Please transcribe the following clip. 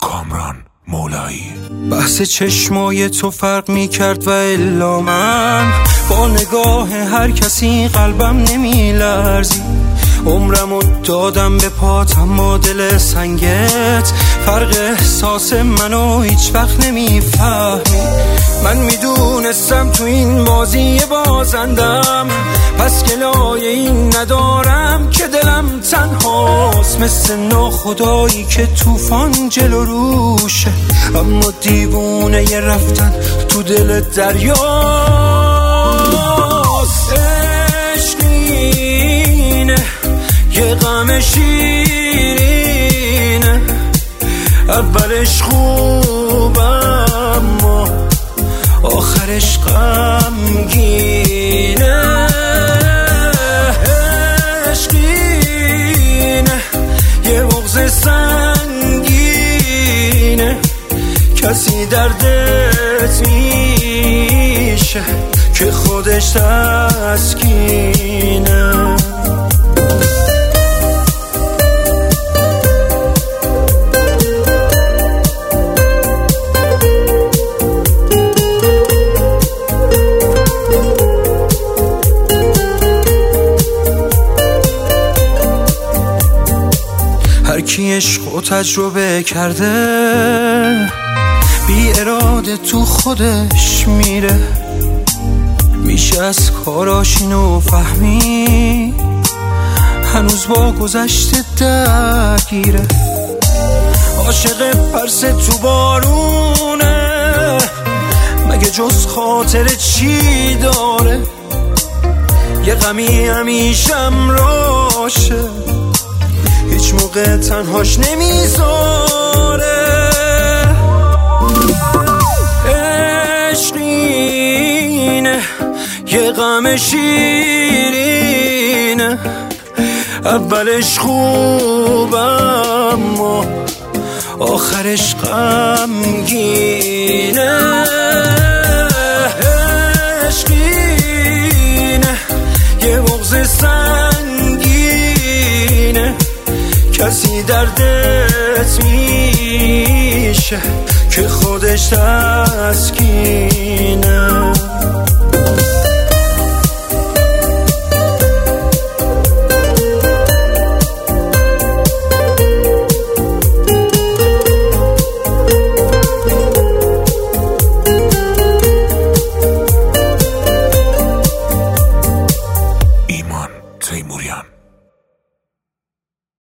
کامران مولایی. بحث چشمای تو فرق میکرد و الا من با نگاه هر کسی قلبم نمیلرزی. عمرمو دادم به پات اما دل سنگت فرق احساس منو هیچ وقت نمیفهمی. من میدونستم تو این بازی بازندم، پس گلای این ندارم که دلم تنهاست، مثل ناخدایی که طوفان جلو روشه اما دیوونه ی رفتن تو دل دریاست. عشقینه یه غم شیرینه، اولش خوب اما آخرش غمگینه. عشقینه یه بغض سنگینه، کسی دردت میشه که خودش تسکینه. هر کی عشق و تجربه کرده بی اراده تو خودش میره، میشه از کاراش اینو فهمی هنوز با گذشته درگیره. عاشق پرس تو بارونه مگه جز خاطر چی داره، یه غمی همیشم راشه هیچ موقع تنهاش نمیذاره. عشقینه یه غم شیرینه، اولش خوب اما آخرش غمگینه. عشقینه یه بغض سنگینه، کسی دردت میشه که خودش تسکینه.